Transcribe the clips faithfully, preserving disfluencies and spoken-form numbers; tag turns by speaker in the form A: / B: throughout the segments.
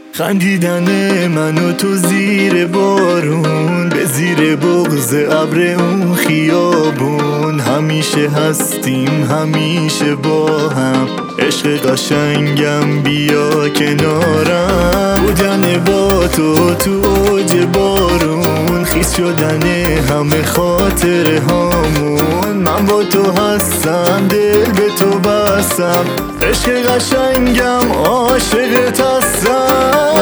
A: خندیدن من و تو زیر بارون، به زیر بغض ابر اون خیابون. همیشه هستیم همیشه با هم، عشق قشنگم بیا کنارم. بودن با تو تو اوج بارون، خیس شدن همه خاطره هامون. من با تو هستم دل به تو بستم، عشق قشنگم عاشقت هستم.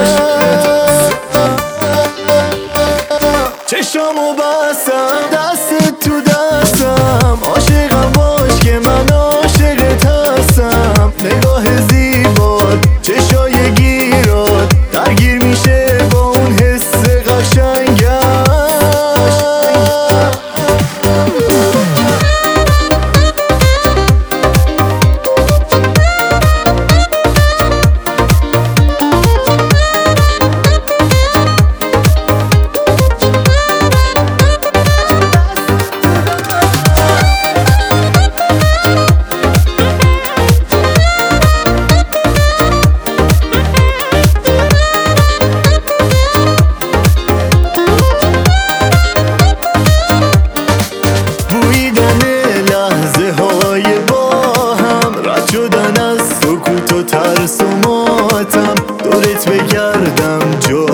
A: چشامو بستم دست تو دستم، عاشقم باش که من عاشقت هستم. نگاه زیبات چشای گیرات درگیر میشه با اون حس قشنگم. سکوت و ترس و ماتم، دورت بگردم جا